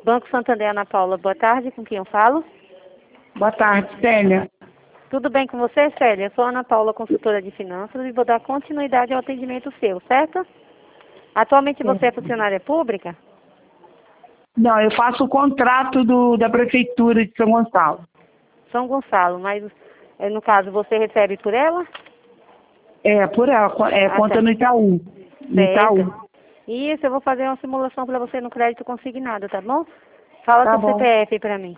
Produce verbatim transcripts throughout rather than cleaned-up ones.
Banco Santander, Ana Paula, boa tarde, com quem eu falo? Boa tarde, Célia. Tudo bem com você, Célia? Eu sou a Ana Paula, consultora de finanças, e vou dar continuidade ao atendimento seu, certo? Atualmente você é funcionária pública? Não, eu faço o contrato do, da Prefeitura de São Gonçalo. São Gonçalo, mas eh, no caso você recebe por ela? É, por ela, é Ah, conta tá. no Itaú. No Itaú. Certo. Isso, eu vou fazer uma simulação para você no crédito consignado, tá bom? Fala Tá seu bom. C P F para mim.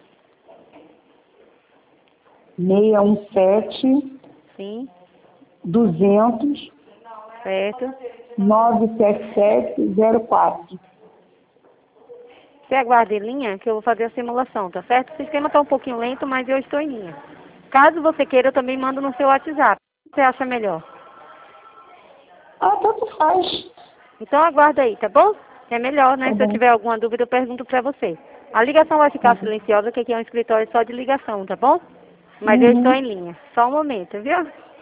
seis um sete, Sim, duzentos, certo. nove sete sete zero quatro. Você aguarda em linha que eu vou fazer a simulação, tá certo? O sistema está um pouquinho lento, mas eu estou em linha. Caso você queira, eu também mando no seu WhatsApp. O que você acha melhor? Ah, tanto faz. Então aguarda aí, tá bom? É melhor, né? Tá Se eu bom. tiver alguma dúvida, eu pergunto para você. A ligação vai ficar Uhum. silenciosa, que aqui é um escritório só de ligação, tá bom? Mas eu estou Uhum. em linha. Só um momento, viu?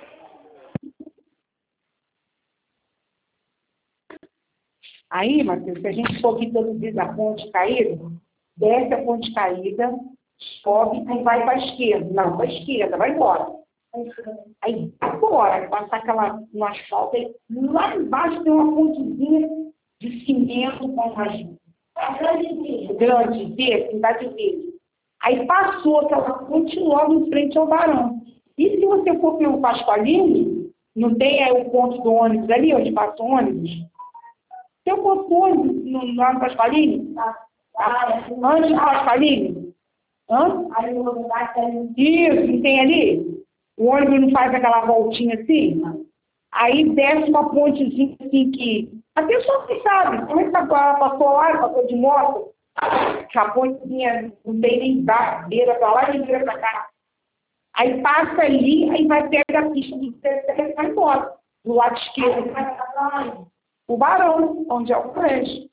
Aí, Matheus, se a gente for aqui todo dia da ponte caída, desce a ponte caída, sobe e vai para a esquerda. Não, para a esquerda, vai embora. Aí, agora, passar aquela no asfalto, aí, lá embaixo tem uma pontezinha de cimento com umas grande desse, cidade dele. Aí passou aquela ponte logo em frente ao Barão. E se você for pelo Pasqualini, não tem aí o ponto do ônibus ali, onde passa o ônibus? Tem um ponto do ônibus no, lá no Pasqualini? Tá. Antes do Pasqualini? Hã? Isso, não tem ali? O ônibus não faz aquela voltinha assim? Aí desce uma pontezinha assim que... A pessoa que sabe, como é que ela passou lá, passou de moto, que a pontezinha não tem nem beira pra lá, nem beira pra cá. Aí passa ali, aí vai pegar a pista do terceiro e vai embora. Do lado esquerdo. O Barão, onde é o colégio.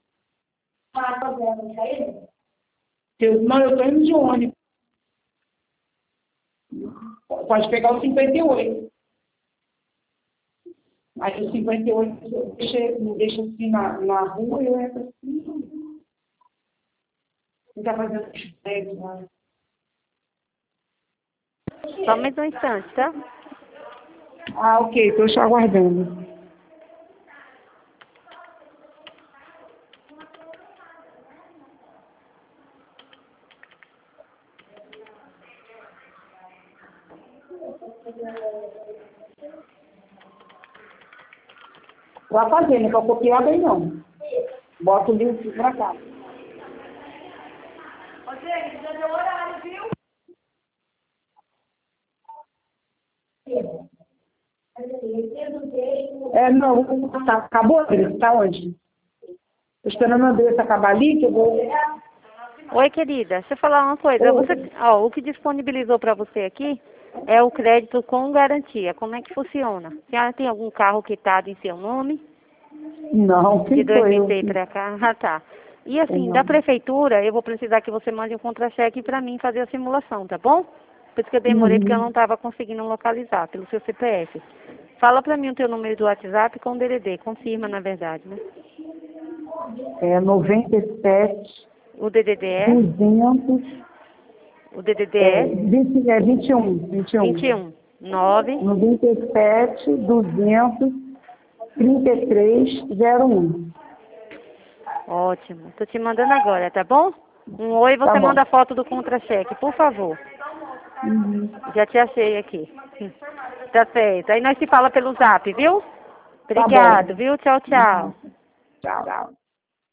Eu, não, eu tô indo de ônibus. Pode pegar o cinquenta e oito. Aí o cinquenta e oito deixa, me deixa assim na, na rua e eu entro assim. Não tá fazendo os prédios lá. Só mais um instante, tá? Ah, ok, estou te aguardando. Vai fazer, não vai copiar bem não. Bota o livro pra cá. Ô, gente, já deu horário, viu? É, não, tá, acabou? Tá onde? Tô esperando a Andressa acabar ali, que eu vou... Oi, querida. Deixa eu falar uma coisa. Oi. Você, ó, o que disponibilizou para você aqui é o crédito com garantia. Como é que funciona? A senhora tem algum carro quitado em seu nome? Não, De quem sou eu? dois mil e seis para cá? Ah, tá. E assim, da Não. prefeitura, eu vou precisar que você mande um contra-cheque para mim fazer a simulação, tá bom? Por isso que eu demorei, porque eu não Uhum. estava conseguindo localizar pelo seu C P F. Fala para mim o teu número do WhatsApp com o D D D. Confirma, na verdade, né? É noventa e sete, O D D D é? duzentos, O D D D é, é vinte, é vinte e um, vinte e um. vinte e um, nove. noventa e sete, duzentos, trinta e três, zero um. Ótimo. Tô te mandando agora, tá bom? Um oi, Tá você bom. manda a foto do contra-cheque, por favor. Uhum. Já te achei aqui. Tá certo. Aí nós se fala pelo zap, viu? Tá Obrigado, bom. viu? Tchau, tchau. Tchau.